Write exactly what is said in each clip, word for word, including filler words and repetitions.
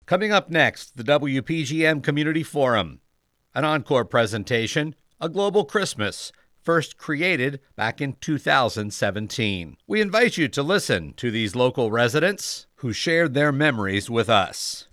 Coming up next, the W P G M Community Forum, an encore presentation, A Global Christmas, first created back in two thousand seventeen. We invite you to listen to these local residents who shared their memories with us.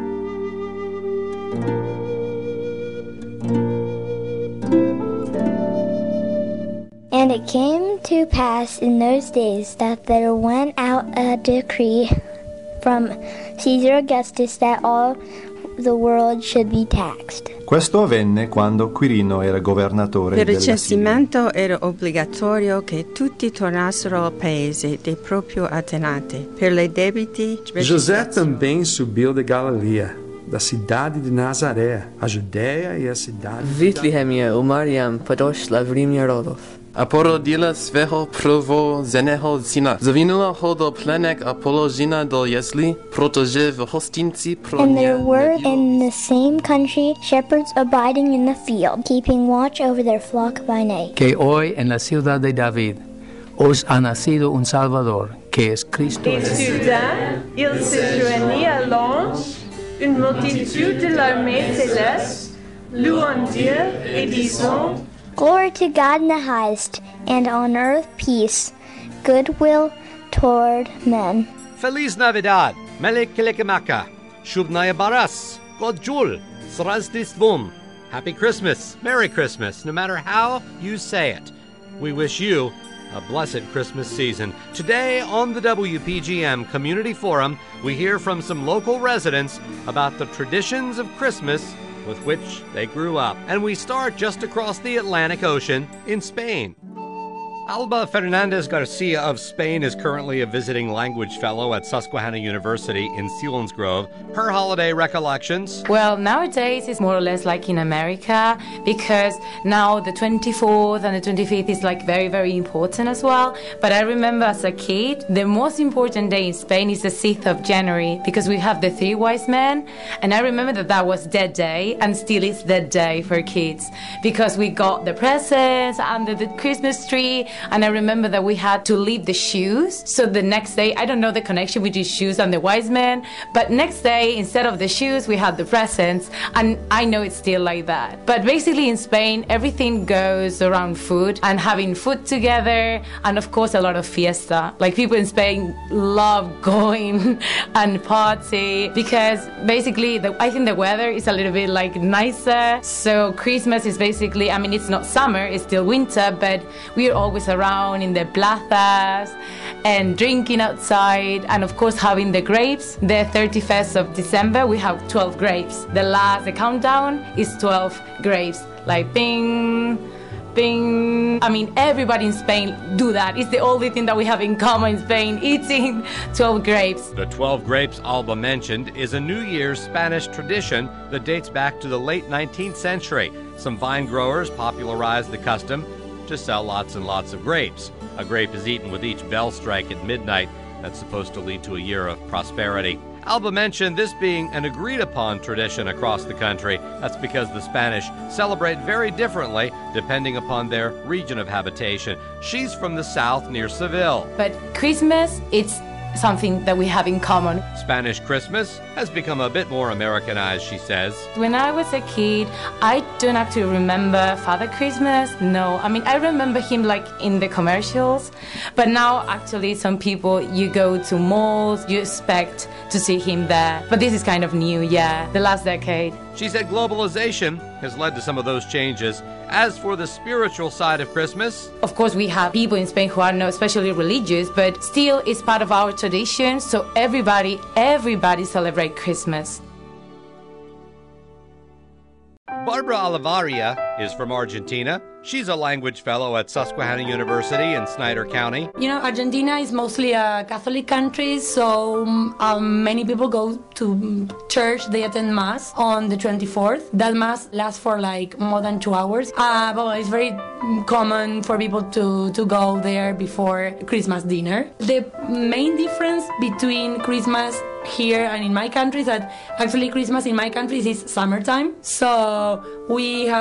And it came to pass in those days that there went out a decree from Caesar Augustus that all the world should be taxed. Questo avvenne quando Quirino era governatore Per della il censimento era obbligatorio che tutti tornassero al paese dei propri antenati. Per le debiti... José também subiu de Galileia, da cidade de Nazaré, a Judéia e a cidade... Vitlehemie u Mariam podošla v Rím rodov. A porodila svého prvozeného syna. Zavinula ho do plenek a položila do jeslí, protože v hostinci pro And there were in the same country shepherds abiding in the field, keeping watch over their flock by night. Que hoy en la ciudad de David os ha nacido un Salvador, que es Cristo. Et soudain, il se joignit à l'ange, une multitude de l'armée céleste, louant Dieu et disant: Glory to God in the highest, and on earth peace, goodwill toward men. Feliz Navidad, Melek Kilikimaka, Shubnaya Baras, Godjul, Srazdistvum. Happy Christmas, Merry Christmas, no matter how you say it. We wish you a blessed Christmas season. Today on the W P G M Community Forum, we hear from some local residents about the traditions of Christmas with which they grew up. And we start just across the Atlantic Ocean in Spain. Alba Fernandez Garcia of Spain is currently a visiting language fellow at Susquehanna University in Selinsgrove. Her holiday recollections? Well, nowadays it's more or less like in America, because now the twenty-fourth and the twenty-fifth is like very, very important as well. But I remember as a kid, the most important day in Spain is the sixth of January, because we have the three wise men. And I remember that that was that day, and still is that day for kids, because we got the presents under the Christmas tree. And I remember that we had to leave the shoes. So the next day, I don't know the connection between shoes and the wise men, but next day, instead of the shoes, we had the presents. And I know it's still like that. But basically in Spain, everything goes around food and having food together. And of course, a lot of fiesta. Like people in Spain love going and party, because basically, the, I think the weather is a little bit like nicer. So Christmas is basically, I mean, it's not summer, it's still winter, but we're always around in the plazas and drinking outside, and of course having the grapes. The thirty-first of December we have twelve grapes. The last, the countdown is twelve grapes, like bing, bing. I mean, everybody in Spain do that. It's the only thing that we have in common in Spain, eating twelve grapes. The twelve grapes Alba mentioned is a New Year's Spanish tradition that dates back to the late nineteenth century. Some vine growers popularized the custom to sell lots and lots of grapes. A grape is eaten with each bell strike at midnight. That's supposed to lead to a year of prosperity. Alba mentioned this being an agreed-upon tradition across the country. That's because the Spanish celebrate very differently depending upon their region of habitation. She's from the south near Seville. But Christmas, it's something that we have in common. Spanish Christmas has become a bit more Americanized, she says. When I was a kid, I don't actually remember Father Christmas. No, I mean, I remember him like in the commercials. But now, actually, some people, you go to malls, you expect to see him there. But this is kind of new, yeah, the last decade. She said globalization has led to some of those changes. As for the spiritual side of Christmas, of course, we have people in Spain who are not especially religious, but still it's part of our tradition. So everybody, everybody celebrate Christmas. Barbara Olivaria is from Argentina. She's a language fellow at Susquehanna University in Snyder County. You know, Argentina is mostly a Catholic country, so um, many people go to church. They attend Mass on the twenty-fourth. That Mass lasts for like more than two hours. Uh, but it's very common for people to, to go there before Christmas dinner. The main difference between Christmas here and in my country is that actually Christmas in my country is summertime. So we have some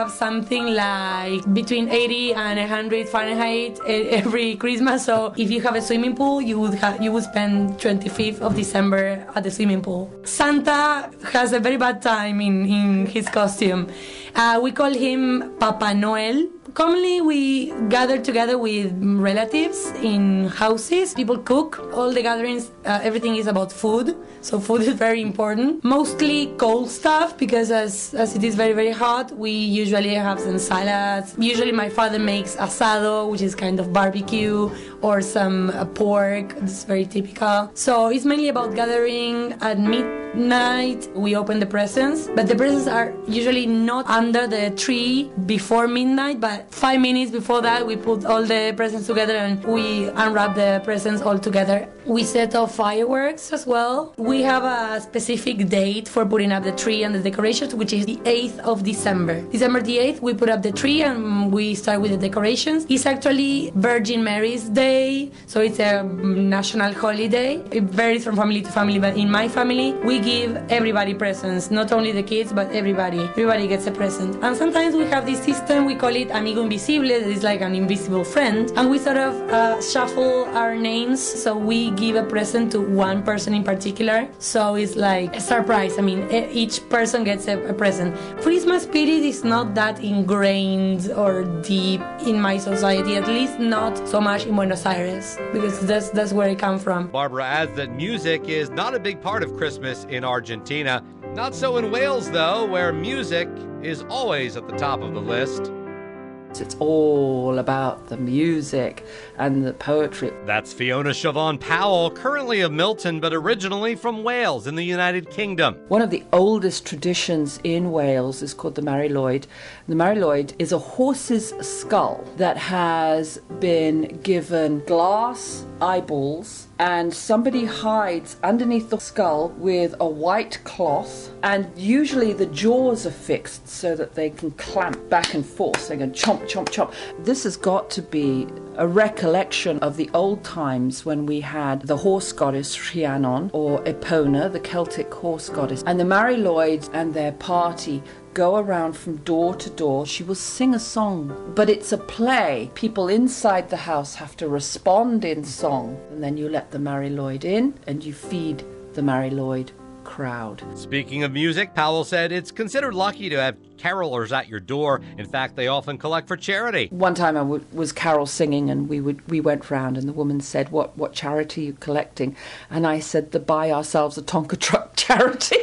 something like between eighty and one hundred Fahrenheit every Christmas. So if you have a swimming pool, you would ha- you would spend twenty-fifth of December at the swimming pool. Santa has a very bad time in, in his costume. Uh, we call him Papa Noel. Commonly, we gather together with relatives in houses. People cook. All the gatherings, uh, everything is about food. So food is very important. Mostly cold stuff, because as, as it is very, very hot, we usually have some salads. Usually my father makes asado, which is kind of barbecue, or some uh, pork. It's very typical. So it's mainly about gathering at midnight. We open the presents, but the presents are usually not under the tree before midnight, but five minutes before that, we put all the presents together and we unwrap the presents all together. We set off fireworks as well. We have a specific date for putting up the tree and the decorations, which is the eighth of December. December the eighth, we put up the tree and we start with the decorations. It's actually Virgin Mary's Day, so it's a national holiday. It varies from family to family, but in my family, we give everybody presents, not only the kids, but everybody. Everybody gets a present. And sometimes we have this system, we call it Amigo Invisible, that is like an invisible friend, and we sort of uh, shuffle our names, so we give a present to one person in particular, so it's like a surprise. I mean, each person gets a, a present. Christmas spirit is not that ingrained or deep in my society, at least not so much in Buenos Aires, because that's, that's where I come from. Barbara adds that music is not a big part of Christmas in Argentina. Not so in Wales, though, where music is always at the top of the list. It's all about the music and the poetry. That's Fiona Siobhan Powell, currently of Milton, but originally from Wales in the United Kingdom. One of the oldest traditions in Wales is called the Mari Lwyd. The Mari Lwyd is a horse's skull that has been given glass eyeballs, and somebody hides underneath the skull with a white cloth, and usually the jaws are fixed so that they can clamp back and forth. They can chomp, chomp, chomp. This has got to be a recollection of the old times when we had the horse goddess Rhiannon, or Epona, the Celtic horse goddess, and the Mari Lwyd and their party go around from door to door. She will sing a song, but it's a play. People inside the house have to respond in song, and then you let the Mari Lwyd in and you feed the Mari Lwyd crowd. Speaking of music, Powell said it's considered lucky to have carolers at your door. In fact, they often collect for charity. One time I w- was carol singing, and we would we went round, and the woman said, what, what charity are you collecting? And I said, the Buy Ourselves a Tonka Truck charity.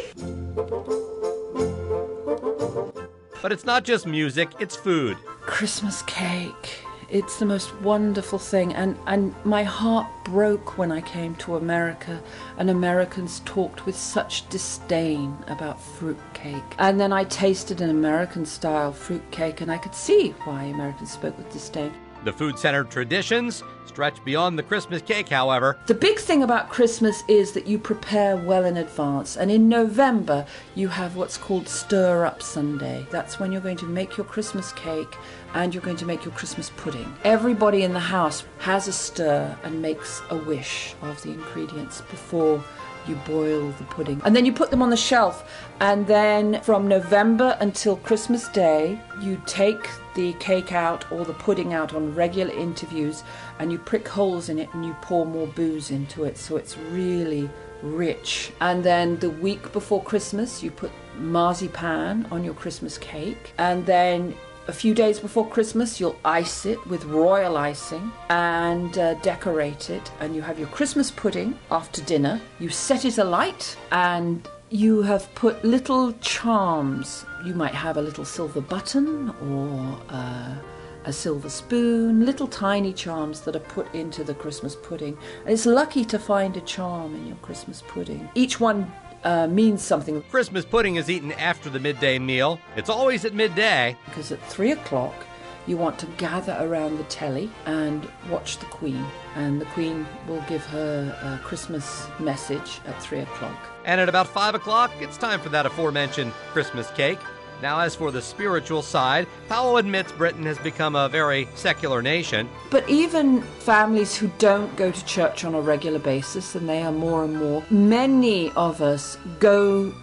But it's not just music, it's food. Christmas cake. It's the most wonderful thing. And, and my heart broke when I came to America, and Americans talked with such disdain about fruit cake. And then I tasted an American-style fruit cake, and I could see why Americans spoke with disdain. The food-centered traditions stretch beyond the Christmas cake, however. The big thing about Christmas is that you prepare well in advance. And in November, you have what's called Stir Up Sunday. That's when you're going to make your Christmas cake and you're going to make your Christmas pudding. Everybody in the house has a stir and makes a wish of the ingredients before you boil the pudding. And then you put them on the shelf. And then from November until Christmas Day, you take the cake out or the pudding out on regular interviews, and you prick holes in it and you pour more booze into it, so it's really rich. And then the week before Christmas, you put marzipan on your Christmas cake, and then a few days before Christmas, you'll ice it with royal icing and uh, decorate it, and you have your Christmas pudding after dinner. You set it alight, and you have put little charms. You might have a little silver button or uh, a silver spoon, little tiny charms that are put into the Christmas pudding. And it's lucky to find a charm in your Christmas pudding. Each one Uh, means something. Christmas pudding is eaten after the midday meal. It's always at midday. Because at three o'clock, you want to gather around the telly and watch the Queen. And the Queen will give her uh, Christmas message at three o'clock. And at about five o'clock, it's time for that aforementioned Christmas cake. Now, as for the spiritual side, Powell admits Britain has become a very secular nation. But even families who don't go to church on a regular basis, and they are more and more, many of us go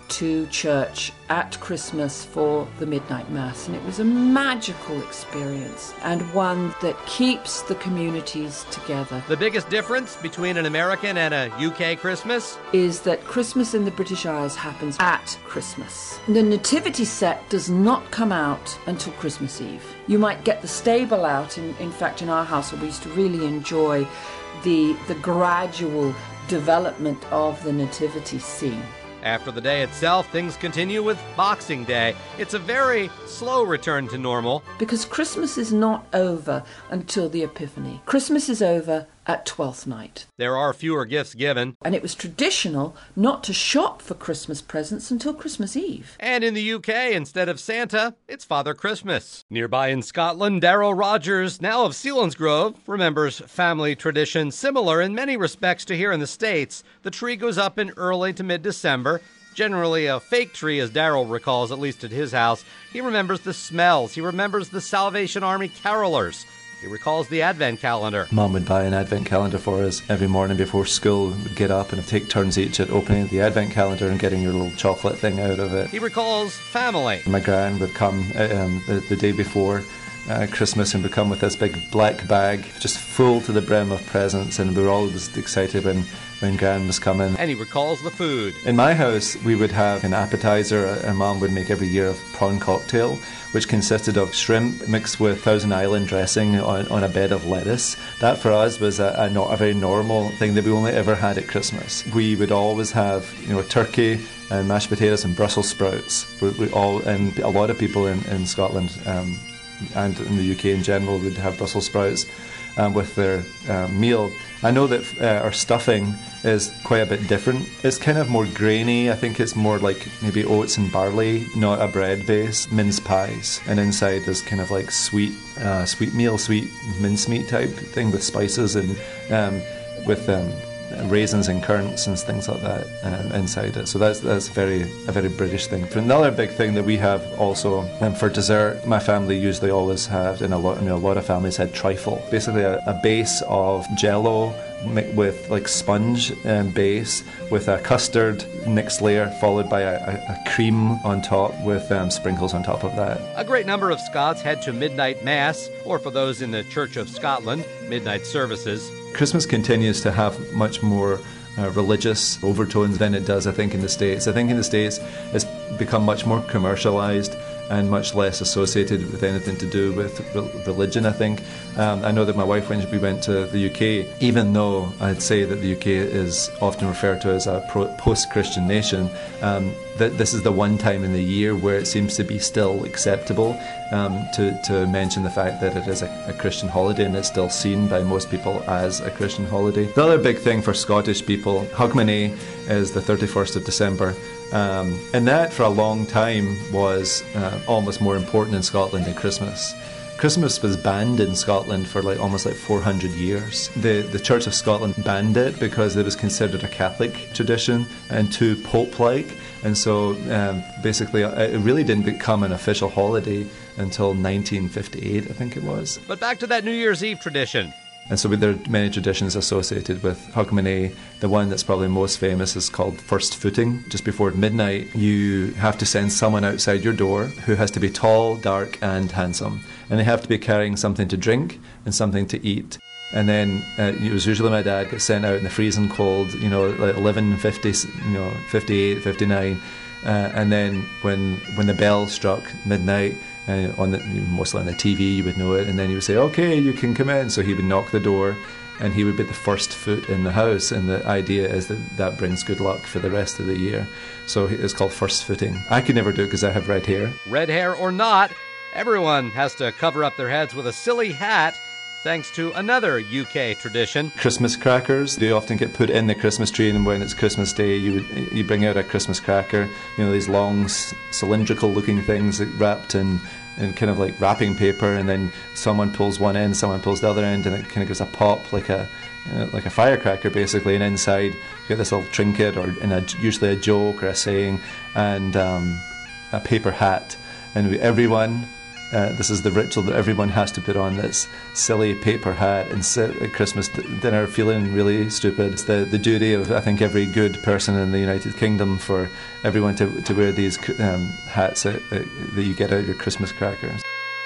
to church at Christmas for the midnight mass, and it was a magical experience and one that keeps the communities together. The biggest difference between an American and a U K Christmas is that Christmas in the British Isles happens at Christmas. The nativity set does not come out until Christmas Eve. You might get the stable out. In, in fact, in our household, we used to really enjoy the, the gradual development of the nativity scene. After the day itself, things continue with Boxing Day. It's a very slow return to normal. Because Christmas is not over until the Epiphany. Christmas is over at Twelfth Night. There are fewer gifts given. And it was traditional not to shop for Christmas presents until Christmas Eve. And in the U K, instead of Santa, it's Father Christmas. Nearby in Scotland, Darrell Rogers, now of Selinsgrove, remembers family tradition similar in many respects to here in the States. The tree goes up in early to mid-December. Generally a fake tree, as Darrell recalls, at least at his house. He remembers the smells. He remembers the Salvation Army carolers. He recalls the Advent calendar. Mum would buy an Advent calendar for us every morning before school. We'd get up and take turns each at opening the Advent calendar and getting your little chocolate thing out of it. He recalls family. My gran would come um, the, the day before uh, Christmas and would come with this big black bag just full to the brim of presents, and we were always excited when when Gran was coming. And he recalls the food. In my house, we would have an appetizer. Our mum would make every year of prawn cocktail, which consisted of shrimp mixed with Thousand Island dressing on, on a bed of lettuce. That for us was a, a, not a very normal thing that we only ever had at Christmas. We would always have, you know, turkey and mashed potatoes and Brussels sprouts. We, we all, and a lot of people in, in Scotland um, and in the U K in general would have Brussels sprouts um, with their uh, meal. I know that uh, our stuffing is quite a bit different. It's kind of more grainy. I think it's more like maybe oats and barley, not a bread base. Mince pies, and inside is kind of like sweet, uh, sweet meal, sweet mincemeat type thing with spices and um, with um, raisins and currants and things like that um, inside it. So that's that's very a very British thing. Another big thing that we have also um, for dessert, my family usually always had, and a lot, you know, a lot of families had trifle. Basically a, a base of Jello with like sponge um, base with a custard next layer followed by a, a, a cream on top with um, sprinkles on top of that. A great number of Scots head to midnight mass, or for those in the Church of Scotland, midnight services. Christmas continues to have much more uh, religious overtones than it does, I think, in the States. I think in the States it's become much more commercialized and much less associated with anything to do with re- religion, I think. Um, I know that my wife, when we went to the U K, even though I'd say that the U K is often referred to as a pro- post-Christian nation, um, that this is the one time in the year where it seems to be still acceptable um, to, to mention the fact that it is a, a Christian holiday, and it's still seen by most people as a Christian holiday. The other big thing for Scottish people, Hogmanay is the thirty-first of December. Um, and that for a long time was uh, almost more important in Scotland than Christmas. Christmas was banned in Scotland for like almost like four hundred years. The the Church of Scotland banned it because it was considered a Catholic tradition and too Pope-like, and so um, basically it really didn't become an official holiday until nineteen fifty-eight, I think it was. But back to that New Year's Eve tradition. And so there are many traditions associated with Hogmanay. The one that's probably most famous is called First Footing. Just before midnight, you have to send someone outside your door who has to be tall, dark, and handsome. And they have to be carrying something to drink and something to eat. And then uh, it was usually my dad gets sent out in the freezing cold, you know, like eleven fifty, you know, fifty-eight, fifty-nine. Uh, and then when when the bell struck midnight, Uh, on the, mostly on the T V, you would know it, and then he would say, okay, you can come in. So he would knock the door and he would be the first foot in the house, and the idea is that that brings good luck for the rest of the year. So it's called first footing. I could never do it because I have red hair. Red hair or not, everyone has to cover up their heads with a silly hat, thanks to another U K tradition. Christmas crackers, they often get put in the Christmas tree, and when it's Christmas Day, you would you bring out a Christmas cracker, you know, these long c- cylindrical looking things that wrapped in, in kind of like wrapping paper, and then someone pulls one end, someone pulls the other end, and it kind of gives a pop like a uh, like a firecracker basically, and inside you get this little trinket, or in a, usually a joke or a saying, and um, a paper hat, and we, everyone Uh, this is the ritual that everyone has to put on this silly paper hat and sit at Christmas dinner feeling really stupid. It's the, the duty of, I think, every good person in the United Kingdom for everyone to, to wear these um, hats that, that you get out of your Christmas crackers.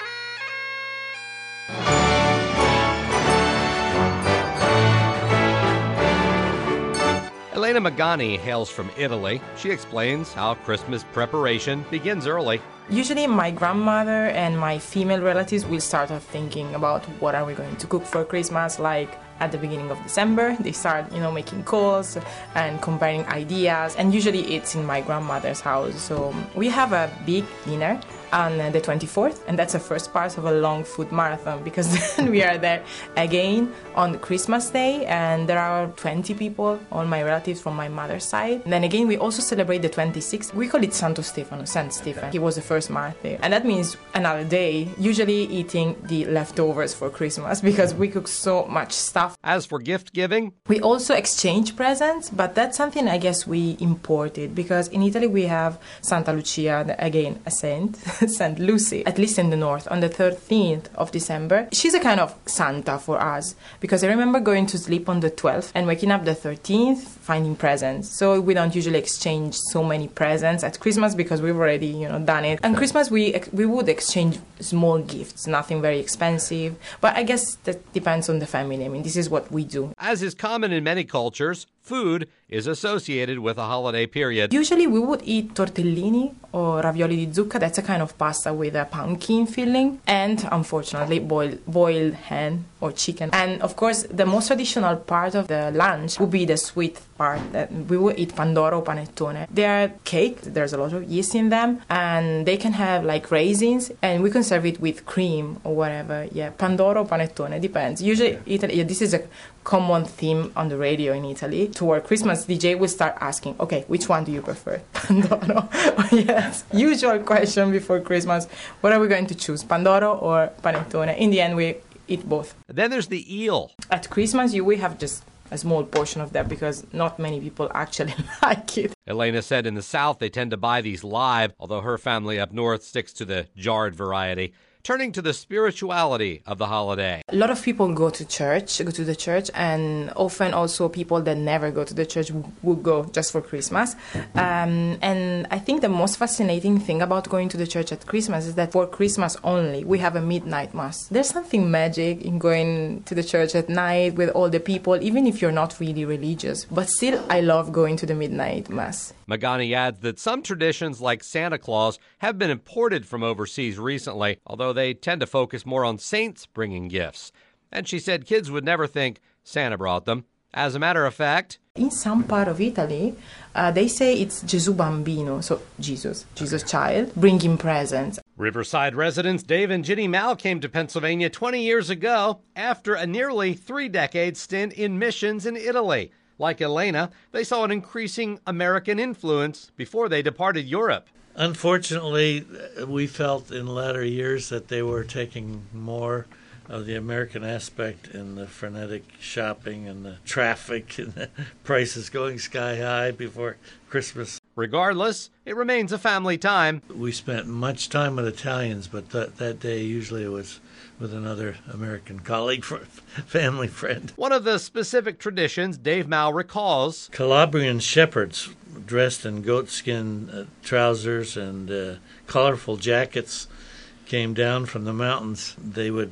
Elena Magani hails from Italy. She explains how Christmas preparation begins early. Usually my grandmother and my female relatives will start off thinking about what are we going to cook for Christmas, like at the beginning of December. They start, you know, making calls and comparing ideas, and usually it's in my grandmother's house. So we have a big dinner on the twenty-fourth, and that's the first part of a long food marathon, because then we are there again on Christmas Day, and there are twenty people, all my relatives from my mother's side. And then again we also celebrate the twenty-sixth. We call it Santo Stefano, Saint Stephen. He was the first martyr, and that means another day, usually eating the leftovers for Christmas, because we cook so much stuff. As for gift giving, we also exchange presents, but that's something I guess we imported, because in Italy we have Santa Lucia, again a saint, Saint Lucy, at least in the north, on the thirteenth of December. She's a kind of Santa for us, because I remember going to sleep on the twelfth and waking up the thirteenth, finding presents. So we don't usually exchange so many presents at Christmas, because we've already, you know, done it. And Christmas we we would exchange small gifts, nothing very expensive, but I guess that depends on the family. I mean, this is what we do. As is common in many cultures, food is associated with a holiday period. Usually we would eat tortellini or ravioli di zucca. That's a kind of pasta with a pumpkin filling, and unfortunately boiled boiled hen or chicken. And of course the most traditional part of the lunch would be the sweet part. That we would eat pandoro or panettone. They are cake, there's a lot of yeast in them, and they can have like raisins, and we can serve it with cream or whatever. Yeah, pandoro or panettone, depends. Usually Italy, yeah, this is a common theme on the radio in Italy. Toward Christmas, D J will start asking, okay, which one do you prefer? Pandoro? Yes, usual question before Christmas. What are we going to choose, Pandoro or panettone? In the end, we eat both. Then there's the eel. At Christmas, you will have just a small portion of that, because not many people actually like it. Elena said in the South they tend to buy these live, although her family up north sticks to the jarred variety. Turning to the spirituality of the holiday. A lot of people go to church, go to the church, and often also people that never go to the church will go just for Christmas. Um, and I think the most fascinating thing about going to the church at Christmas is that for Christmas only, we have a midnight mass. There's something magic in going to the church at night with all the people, even if you're not really religious. But still, I love going to the midnight mass. Magani adds that some traditions like Santa Claus have been imported from overseas recently, although they tend to focus more on saints bringing gifts. And she said kids would never think Santa brought them. As a matter of fact, in some part of Italy, uh, they say it's Gesù Bambino, so Jesus, Jesus child, bringing presents. Riverside residents Dave and Ginny Mal came to Pennsylvania twenty years ago after a nearly three-decade stint in missions in Italy. Like Elena, they saw an increasing American influence before they departed Europe. Unfortunately, we felt in latter years that they were taking more of the American aspect in the frenetic shopping and the traffic and the prices going sky high before Christmas. Regardless, it remains a family time. We spent much time with Italians, but that, that day usually it was with another American colleague, family friend. One of the specific traditions Dave Mao recalls. Calabrian shepherds dressed in goatskin uh, trousers and uh, colorful jackets came down from the mountains. They would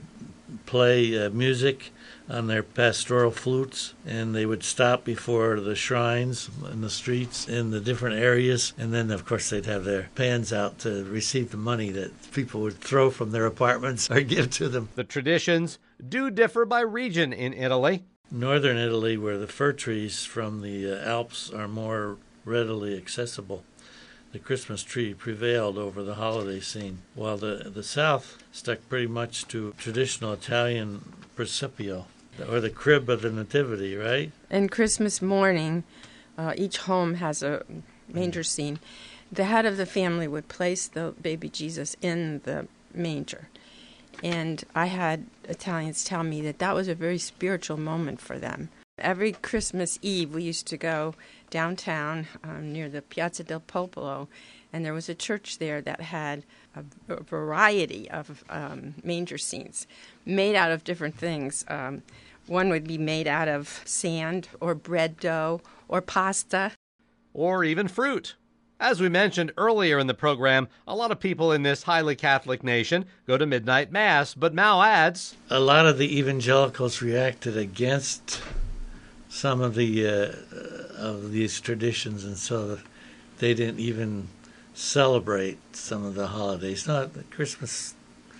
play uh, music on their pastoral flutes, and they would stop before the shrines in the streets in the different areas, and then of course they'd have their pans out to receive the money that people would throw from their apartments or give to them. The traditions do differ by region in Italy. Northern Italy, where the fir trees from the uh, Alps are more readily accessible, the Christmas tree prevailed over the holiday scene, while the, the South stuck pretty much to traditional Italian presepio, or the crib of the nativity, right? And Christmas morning, uh, each home has a manger scene. The head of the family would place the baby Jesus in the manger. And I had Italians tell me that that was a very spiritual moment for them. Every Christmas Eve, we used to go downtown um, near the Piazza del Popolo, and there was a church there that had a, a variety of um, manger scenes made out of different things. Um, one would be made out of sand or bread dough or pasta. Or even fruit. As we mentioned earlier in the program, a lot of people in this highly Catholic nation go to midnight mass, but Mao adds, a lot of the evangelicals reacted against some of the uh, of these traditions, and so they didn't even celebrate some of the holidays. Not Christmas.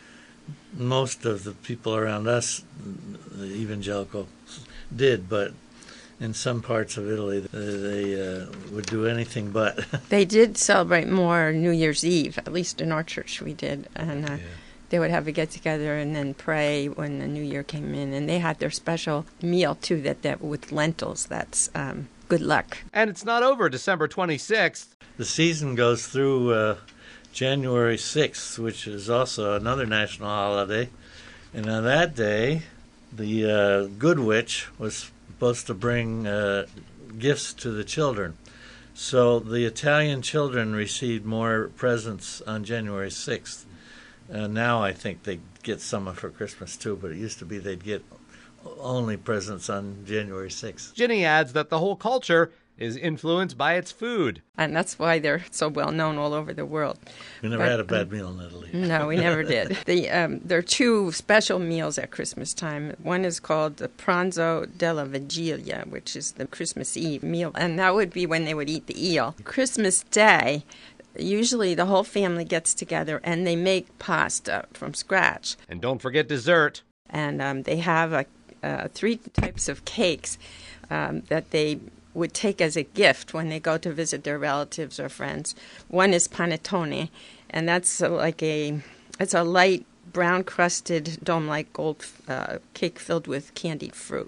Most of the people around us, the evangelicals, did, but in some parts of Italy, they uh, would do anything but. They did celebrate more New Year's Eve, at least in our church we did, and uh, yeah. They would have a get-together and then pray when the New Year came in, and they had their special meal, too, that, that with lentils. That's um, good luck. And it's not over December twenty-sixth. The season goes through uh, January sixth, which is also another national holiday, and on that day, the uh, Good Witch was supposed to bring uh, gifts to the children. So the Italian children received more presents on January sixth. Uh, now I think they get some for Christmas too, but it used to be they'd get only presents on January sixth. Ginny adds that the whole culture is influenced by its food. And that's why they're so well known all over the world. We never but, had a bad meal in Italy. No, we never did. The, um, there are two special meals at Christmas time. One is called the Pranzo della Vigilia, which is the Christmas Eve meal. And that would be when they would eat the eel. Christmas Day, usually the whole family gets together and they make pasta from scratch. And don't forget dessert. And um, they have a, uh, three types of cakes um, that they would take as a gift when they go to visit their relatives or friends. One is panettone, and that's like a, it's a light brown-crusted dome-like gold uh, cake filled with candied fruit.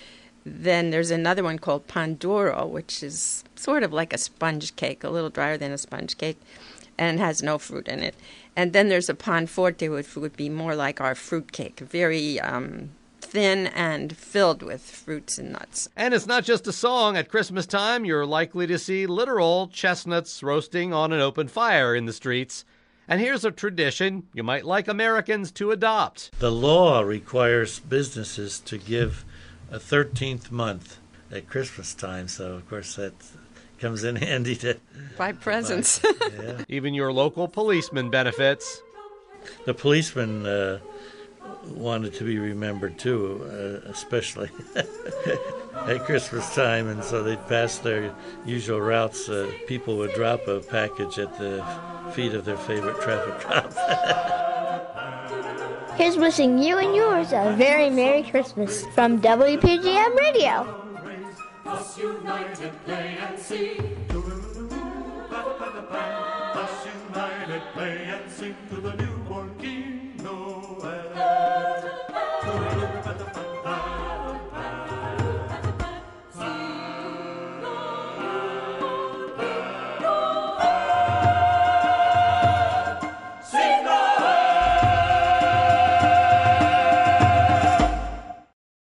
Then there's another one called pan duro, which is sort of like a sponge cake, a little drier than a sponge cake, and has no fruit in it. And then there's a pan forte, which would be more like our fruit cake, very um, thin and filled with fruits and nuts. And it's not just a song. At Christmas time, you're likely to see literal chestnuts roasting on an open fire in the streets. And here's a tradition you might like Americans to adopt. The law requires businesses to give a thirteenth month at Christmas time, so of course that comes in handy to buy presents. Buy, yeah. Even your local policeman benefits. The policemen uh, wanted to be remembered too, uh, especially at Christmas time, and so they'd pass their usual routes. Uh, people would drop a package at the feet of their favorite traffic cop. Here's wishing you and yours a very Merry Christmas from W P G M Radio. Us united, play and sing. Us united, play and sing to the new